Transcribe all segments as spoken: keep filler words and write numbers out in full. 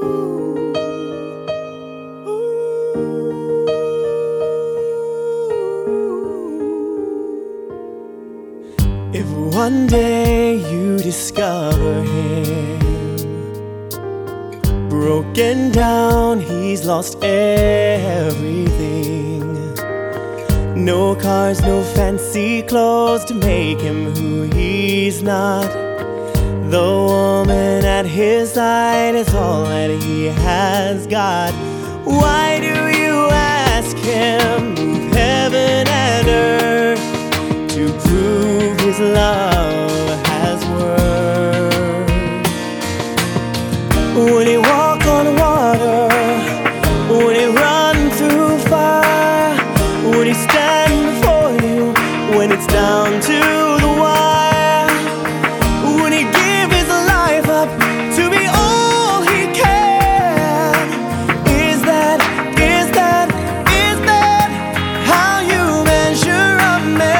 If one day you discover him broken down, he's lost everything. No cars, no fancy clothes to make him who he's not. The woman at his side is all that he has got. Why do you ask him, move heaven and earth, to prove his love has worth? Would he walk on water? Would he run through fire? Would he stand before you when it's down to the wire? Would he give his life up to be all he can? Is that, is that, is that how you measure a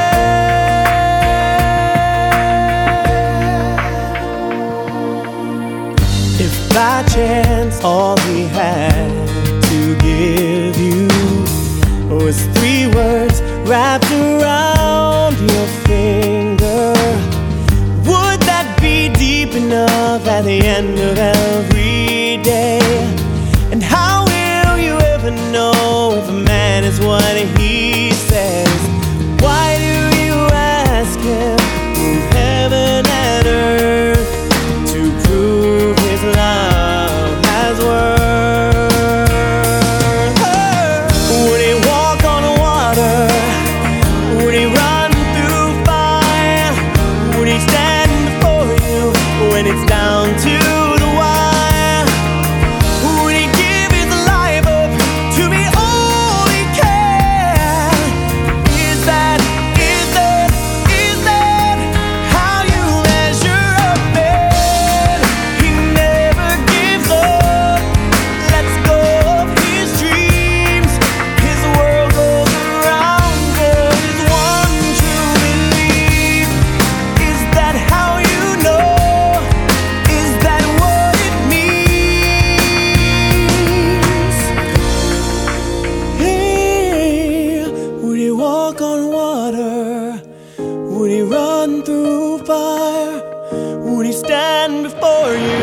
man? If by chance all he had to give you was three words wrapped around your finger, would that be deep enough at the end of every day? And how will you ever know if a man is what he says? Why do you ask him, move heaven and earth, to prove his love has worth? Would he walk on water? Would he run through fire? Would he stand before you when it's down to the wire? Would he give his life up to be all he can? Is that, is that, is that how you measure a man? He never gives up, lets go of his dreams. His world goes around, there is one true belief. Is that how you know? Is that what it means? Hey, would he walk on water? Would he run through fire? Would he stand before you